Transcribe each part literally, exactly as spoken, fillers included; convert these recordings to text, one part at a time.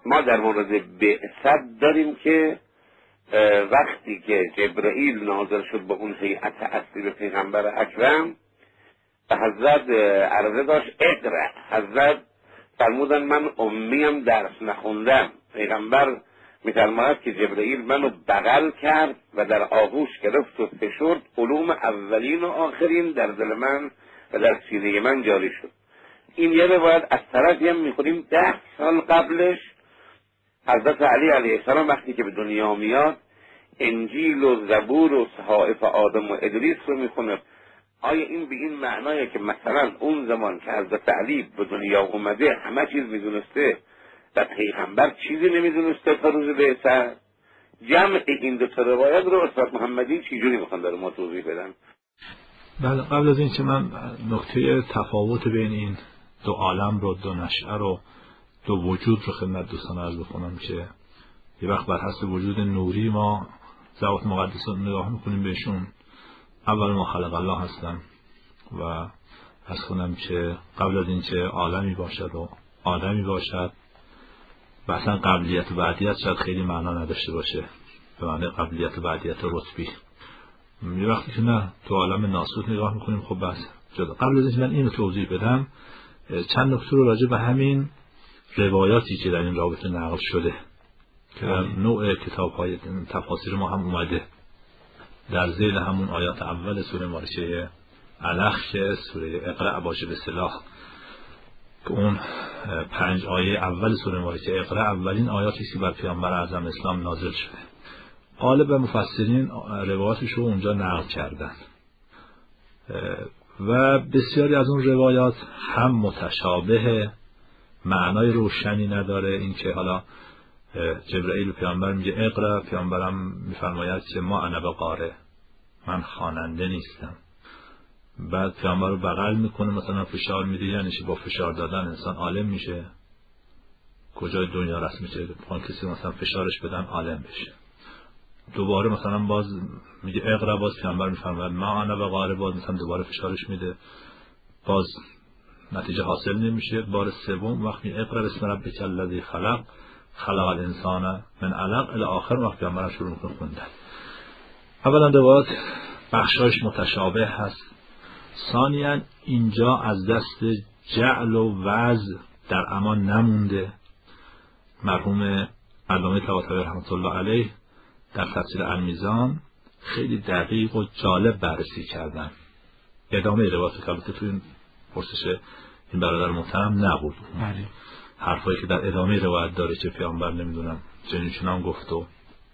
ما در مورد بعثت داریم که وقتی که جبرئیل نازل شد با اون هیئت اصلی به پیغمبر اکرم و حضرت عرضه داشت اقرأ، حضرت فرمودن من امیم درس نخوندم. پیغمبر می‌فرماید که جبرئیل منو بغل کرد و در آغوش گرفت و فشرد، علوم اولین و آخرین در دل من و در سینه من جاری شد. این یه روایت. از طرفی هم می‌خونیم ده سال قبلش حضرت علی علیه السلام وقتی که به دنیا میاد انجیل و زبور و صحائف آدم و ادریس رو میخونه. آیا این به این معنایه که مثلا اون زمان که حضرت علی به دنیا اومده همه چیز میدونسته و پیغمبر چیزی نمیدونسته تا روز بعثت؟ جمع این دو تا روایت رو استاد محمدی چجوری میخوان داره ما توضیح بدن؟ بله، قبل از این که من نکته تفاوت بین این دو عالم رو، دو نشأه رو، دو وجود رو خدمت دوستان عرض بکنم که یه وقت بر حسب وجود نوری ما ذوات مقدسه رو نگاه میکنیم بهشون، اول ما خلق الله هستن و از خونم که قبل از این که عالمی باشد و آدمی باشد و اصلا قبلیت و بعدیت شاید خیلی معنا نداشته باشه به معنی قبلیت و بعدیت رتبی. یه وقتی که نه تو عالم ناسوت نگاه میکنیم خب بس جدا. قبل از این من اینو توضیح بدم چند نکته رو راجع به همین روایاتی که در این رابطه نقل شده که در نوع کتاب‌های تفاسیر ما هم اومده در ذیل همون آیات اول سوره مارچه علق که سوره اقرأ باشه به صلاح که اون پنج آیه اول سوره مارچه اقرأ اولین آیاتی که بر پیامبر اعظم اسلام نازل شده. غالب مفسرین روایاتش رو اونجا نقل کردن و بسیاری از اون روایات هم متشابه، معنای روشنی نداره. این که حالا جبرئیل پیامبر میگه اقرأ، پیامبرم میفرماید که ما انا بقارئ، من خواننده نیستم. بعد پیامبر رو بغل میکنه مثلا فشار میده، یعنی چی؟ با فشار دادن انسان عالم میشه؟ کجای دنیا رسم میشه اون کسی مثلا فشارش بدن عالم بشه؟ دوباره مثلا باز میگه اقرأ، باز پیامبر میفرماید ما انا بقارئ، باز مثلا دوباره فشارش میده، باز نتیجه حاصل نمیشه. بار سوم وقتی اقرأ بسم ربک الذی خلق خلق الانسان من علق الی آخر وقت پیامبر شروع میکنه خوندن. اولا روایات بخشایش متشابه هست، ثانیاً اینجا از دست جعل و وضع در امان نمونده. مرحوم علامه طباطبایی رحمت الله علیه در تفسیر المیزان خیلی دقیق و جالب بررسی کردن. ادامه روایات که البته تو این پرسش این برادر محترم نبود، بله، حرفایی که در ادامه روایت داره که پیامبر نمیدونم چنین چنان گفت و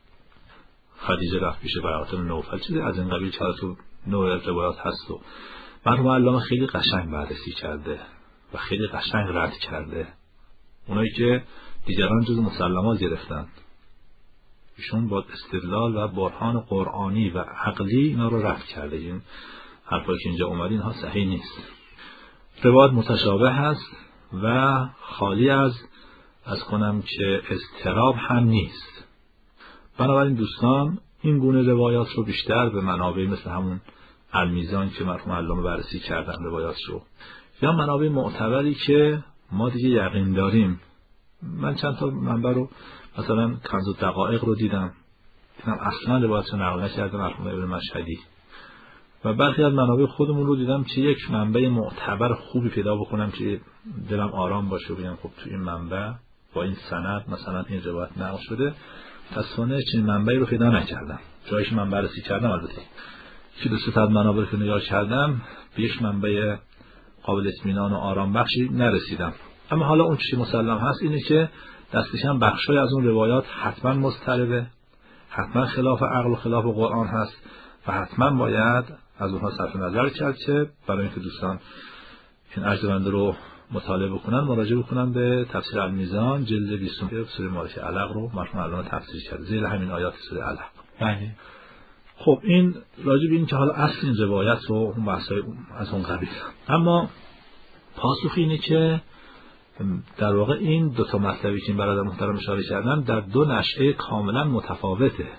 خدیجه رفت پیش برادر نوفل، چیزی از این قبیل که تو نوع روایات هست و مرحوم علامه خیلی قشنگ بررسی کرده و خیلی قشنگ رد کرده. اونایی که دیگران جز مسلمات گرفتن ایشون با استدلال و برهان قرآنی و عقلی اینا رو رد کرده. این حرفایی که اینجا اومد اینها صحیح نیست. روایت متشابه هست و خالی از از کنم که اضطراب هم نیست. بنابراین دوستان این گونه روایات رو بیشتر به منابع مثل همون المیزان که مرحوم علامه بررسی کردن روایات رو، یا منابع معتبری که ما دیگه یقین داریم. من چند تا منبع رو مثلا کنز الدقایق رو دیدم، دیدم اصلا روایت رو نقل نکرده مرحوم ابن مشهدی، و برخی از منابع خودمون رو دیدم که یک منبع معتبر خوبی پیدا بکنم که دلم آرام باشه و بگم خب تو این منبع با این سند مثلا این روایت نقل شده. تصفانه چنین منبعی رو پیدا نکردم. جایش من بررسی کردم، البته که دو سه تا منابع رو نگاه کردم به یک منبع قابل اطمینان و آرام بخشی نرسیدم. اما حالا اون چیزی مسلم هست اینه که دستش هم بخشای از اون روایات حتما مضطربه، حتما خلاف عقل و خلاف قرآن هست و حتما باید از اونها صرف نظر کرد که برای اینکه دوستان این عرض رو مطالعه بکنن مراجعه بکنن به تفسیر المیزان جلد بیست و سوره مارچه علق رو مرحوم علامه تفسیر کرده ذیل همین آیات سوره علق. بله. خب این راجع به این که حالا اصل این روایت و اون بحثای از اون قبیل، اما پاسخ اینه که در واقع این دو تا مطلبی که این برادر محترم اشاره کردن در دو نشأه کاملا متفاوته.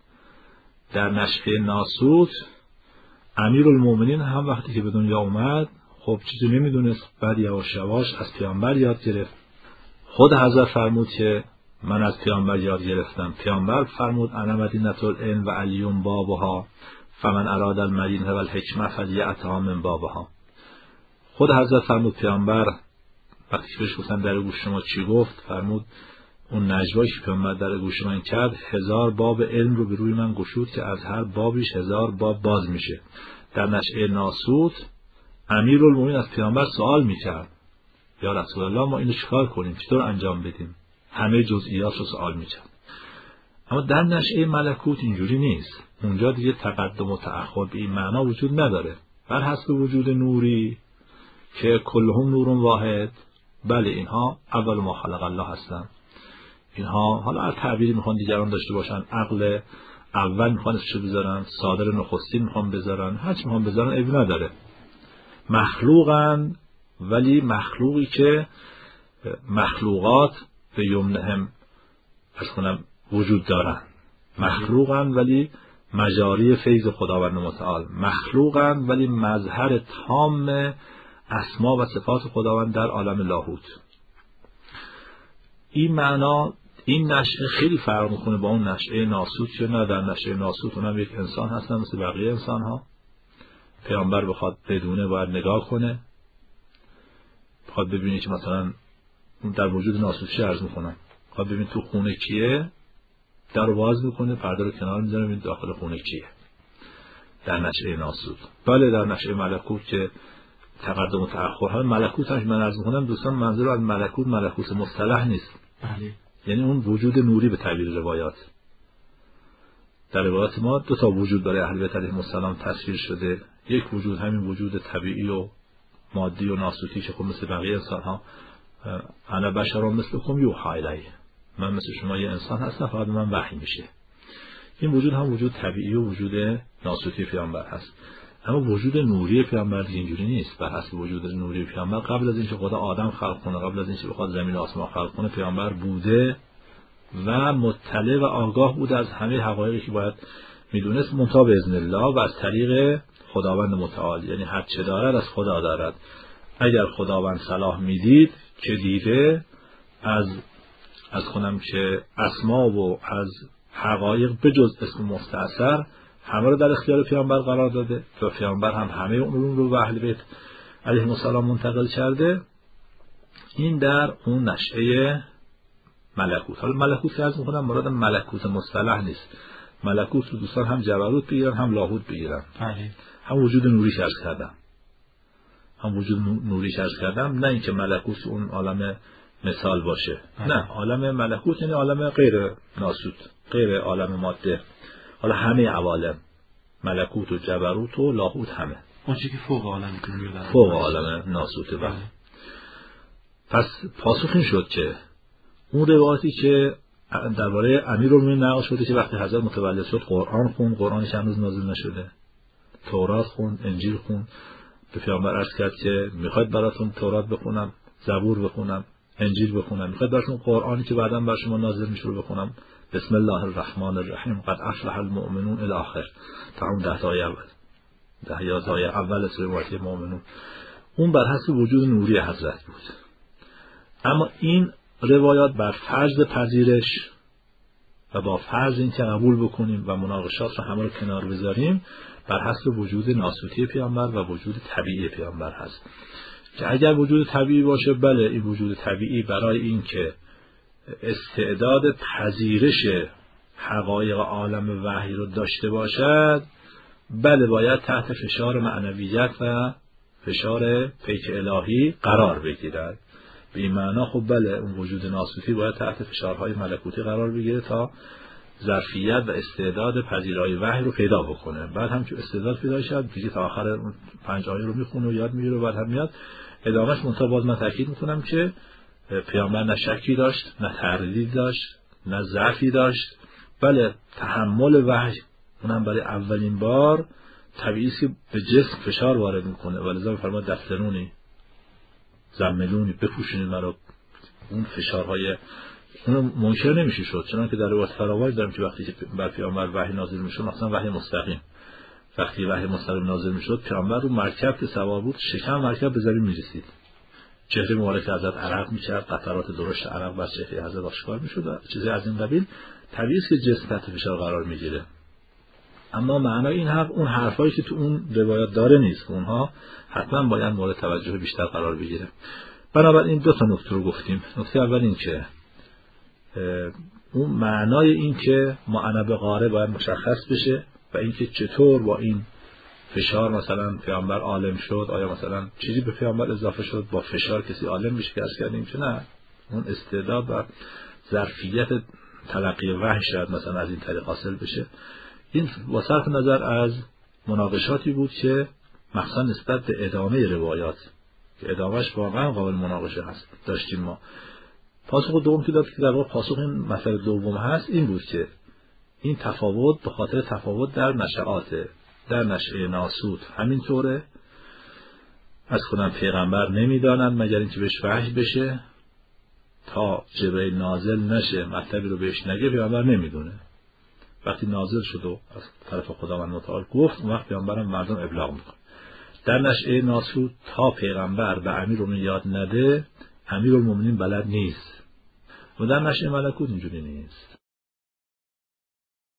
در نشأه ناسوت امیرالمومنین هم وقتی که به دنیا اومد خب چیزی نمیدونست، بعد یواش یواش از پیامبر یاد گرفت. خود حضرت فرمود که من از پیامبر یاد گرفتم. پیامبر فرمود انا مدینة العلم و علیون بابها فمن اراد المدینه و الحکمه فلیأتها من بابها. خود حضرت فرمود پیامبر وقتی بهش گفتن در گوش شما چی گفت، فرمود اون نجوایی که پیامبر در گوش من کرد هزار باب علم رو به روی من گشود که از هر بابیش هزار باب باز میشه. در نشأه ناسوت امیرالمومنین از پیامبر سوال میکرد یا رسول الله ما اینو چیکار کنیم، چطور انجام بدیم، همه جزئیات رو سوال میکرد. اما در نشأه ملکوت اینجوری نیست. اونجا دیگه تقدم و تأخر به این معنا وجود نداره. بر حسب وجود نوری که کلهم نور واحد، بله اینها اول ما خلق الله هستن. اینها حالا هر تعبیری میخوان دیگران داشته باشن، عقل اول میخوان اسمشو بذارن، صادر نخستین میخوان بذارن، هر چی میخوان بذارن عیبی نداره. مخلوقن، ولی مخلوقی که مخلوقات به یمنهم از کنم وجود دارن. مخلوقن ولی مجاری فیض خداوند متعال. مخلوقن ولی مظهر تام اسما و صفات خداوند در عالم لاهوت. این معنا، این نشأه خیلی فرق میکنه با اون نشأه ناسوت که نه در نشأه ناسوت اونم یک انسان هستن مثل بقیه انسان ها. پیامبر بخواد بدونه باید نگاه کنه، بخواد ببینه که مثلا در وجود ناسوت چه عرض میکنن، بخواد ببین تو خونه کیه، در رو باز میکنه، پرده رو کنار میذاره، ببین داخل خونه کیه. در نشأه ناسوت. بله در نشأه ملکوت که تقدم و تأخر ها، ملکوت هم من عرض میکنم دوستان منظور از ملکوت ملکوت مصطلح نیست. بله. یعنی اون وجود نوری به تعبیر روایات. در روایات ما دو تا وجود برای اهل بیت علیهم السلام تصویر شده. یک وجود همین وجود طبیعی و مادی و ناسوتی که خب مثل بقیه انسان ها انا بشر مثلکم یوحی الی، من مثل شما یه انسان هستم فقط من وحی میشه. این وجود هم وجود طبیعی و وجود ناسوتی پیامبر هست. اما وجود نوری پیامبر اینجوری نیست. بر حسب وجود نوری پیامبر قبل از اینکه خدا آدم خلق کنه، قبل از اینکه بخواد زمین و آسمان خلق کنه، پیامبر بوده و مطلع و آگاه بوده از همه حقایقی که باید میدونست، منتها به اذن الله و از طریق خداوند متعال. یعنی هر چه دارد از خدا دارد. اگر خداوند صلاح میدید که دیده از از کنم که اسما و از حقایق بجز اسم مستعصر همه رو در اختیار پیامبر قرار داده و پیامبر هم همه اون رو به اهل بیت علیهم السلام منتقل کرده. این در اون نشأه ملکوت. حالا ملکوت که عرض می‌کنم مراد ملکوت مصطلح نیست. ملکوت رو دوستان هم جبروت بگیرن هم لاهوت بگیرن. بله. هم وجود نوری عرض کردم. هم وجود نوری عرض کردم، نه اینکه ملکوت اون عالم مثال باشه. بله. نه، عالم ملکوت یعنی عالم غیر ناسوت، غیر عالم ماده. حالا همه عوالم، ملکوت و جبروت و لاهوت همه. اون چیزی که فوق عالم دنیا، فوق عالم ناسوته. بله. پس پاسخ این شد که اون روایتی که درباره امیرالمومنین نقل شده که وقتی حضرت متولد شد قرآن خون، قرآنی که هنوز نازل نشده، تورات خون، انجیل خون، به پیامبر عرض کرد که میخواید براتون تورات بخونم، زبور بخونم، انجیل بخونم، میخواید براتون قرآنی که بعداً بر شما نازل میشه رو بخونم، بسم الله الرحمن الرحیم قد افلح المؤمنون الی آخر، تا اون ده تای اول، ده یازده اول سوره واقعه مؤمنون. اون بر حسب وجود نوری حضرت بود. اما این روایات بر فرض پذیرش و با فرض این که قبول بکنیم و مناقشات رو همه رو کنار بذاریم، بر حسب وجود ناسوتی پیامبر و وجود طبیعی پیامبر هست. که اگر وجود طبیعی باشه، بله این وجود طبیعی برای این که استعداد پذیرش حقایق عالم وحی رو داشته باشد، بله باید تحت فشار معنویت و فشار پیک الهی قرار بگیرد. به این معنا خب بله اون وجود ناسوتی باید تحت فشارهای ملکوتی قرار بگیره تا ظرفیت و استعداد پذیرای وحی رو پیدا بکنه. بعد هم که استعداد پیدا شد دیگه تا آخر پنج آیه رو میخونه و یاد میگیره و بعد هم میاد ادامهش. منتها باز من تاکید میکنم که پیامبر نه شکی داشت، نه تردید داشت، نه ضعفی داشت. بله تحمل وحی اونم برای اولین بار طبیعی است که به جسم فشار وارد میکنه. ولذا میفرماد دفترونی زملونی، بپوشونید مرا. اون فشارهای اون منکر نمیشه شد، چون که در روایت فراوان داریم که وقتی که بر پیامبر وحی نازل میشد، مثلا وحی مستقیم، وقتی وحی مستقیم نازل میشد پیامبر رو مرکب که سوار بود شکم مرکب به زمین میرسید. چهره مبارک حضرت عرق میکرد، قطرات درشت عرق بر چهره حضرت آشکار میشد و چیزی از این قبیل. طبیعی است که جسم تحت فشار قرار میگیره، اما معنای این حرف اون حرفایی که تو اون روایات داره نیست، اونها حتما باید مورد توجه بیشتر قرار بگیره. بنابراین دو تا نکته رو گفتیم. نکته اول این که اون معنای این که معنی قاره باید مشخص بشه و اینکه چطور با این فشار مثلا پیامبر عالم شد، آیا مثلا چیزی به پیامبر اضافه شد، با فشار کسی عالم میشه که عرض کردیم که نه، اون استعداد و ظرفیت تلقی وحی شاید مثلا از این طریق حاصل بشه. این با صرف نظر از مناقشاتی بود که مخصوصا نسبت به ادامه روایات که ادامهش واقعا قابل مناقشه هست داشتیم ما. پاسخ دوم که داد که در واقع پاسخ این مسئله دوم هست این بود که این تفاوت به خاطر تفاوت در نشعاته، در نشعه ناسوت همینطوره. از خودم پیغمبر نمیدانند مگر اینکه بهش وحی بشه، تا جبرئیل نازل نشه مطلبی رو بهش نگه پیغمبر نمیدونه. وقتی نازل شد و از طرف خداوند متعال گفت، اون وقت پیغمبرم مردم ابلاغ میکنه. در نشعه ناسوت تا پیغمبر به امیرالمومنین یاد نده، امیرالمومنین بلد نیست. و در نشعه ملکوت اینجوری نیست.